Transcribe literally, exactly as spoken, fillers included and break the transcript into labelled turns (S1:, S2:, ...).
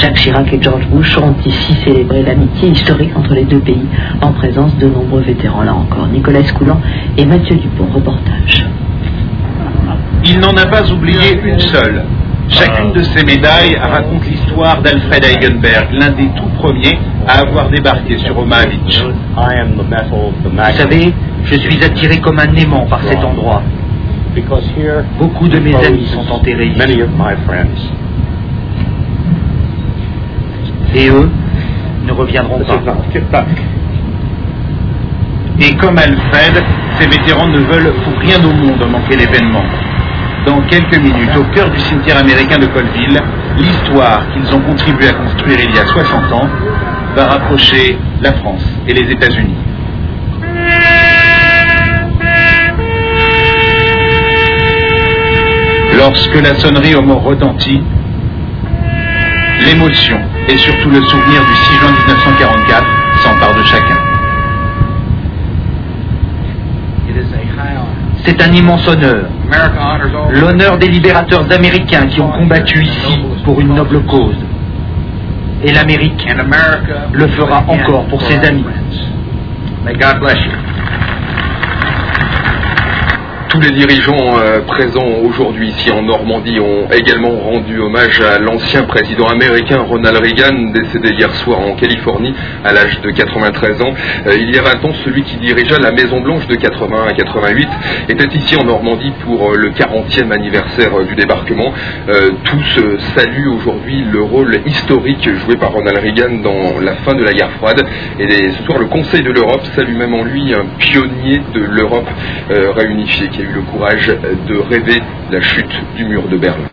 S1: Jacques Chirac et George Bush ont ici célébré l'amitié historique entre les deux pays en présence de nombreux vétérans. Là encore, Nicolas Coulan et Mathieu Dupont, reportage.
S2: Il n'en a pas oublié une seule. Chacune de ces médailles raconte l'histoire d'Alfred Eigenberg, l'un des tout premiers à avoir débarqué sur Omaha Beach.
S3: Vous savez, je suis attiré comme un aimant par cet endroit. Beaucoup de mes amis sont enterrés ici. Et eux ne reviendront pas.
S2: Et comme Alfred, ces vétérans ne veulent pour rien au monde manquer l'événement. Dans quelques minutes, au cœur du cimetière américain de Colville, l'histoire qu'ils ont contribué à construire il y a soixante ans va rapprocher la France et les États-Unis. Lorsque la sonnerie aux morts retentit, l'émotion et surtout le souvenir du six juin mille neuf cent quarante-quatre s'emparent de chacun.
S3: C'est un immense honneur, l'honneur des libérateurs américains qui ont combattu ici pour une noble cause. Et l'Amérique le fera encore pour ses amis. May God bless you.
S4: Tous les dirigeants euh, présents aujourd'hui ici en Normandie ont également rendu hommage à l'ancien président américain Ronald Reagan, décédé hier soir en Californie à l'âge de quatre-vingt-treize ans. Euh, il y a vingt ans, celui qui dirigea la Maison Blanche de quatre-vingt à quatre-vingt-huit était ici en Normandie pour euh, le quarantième anniversaire euh, du débarquement. Euh, tous euh, saluent aujourd'hui le rôle historique joué par Ronald Reagan dans la fin de la guerre froide. Et les, ce soir, le Conseil de l'Europe salue même en lui un pionnier de l'Europe euh, réunifiée qui a eu le courage de rêver la chute du mur de Berlin.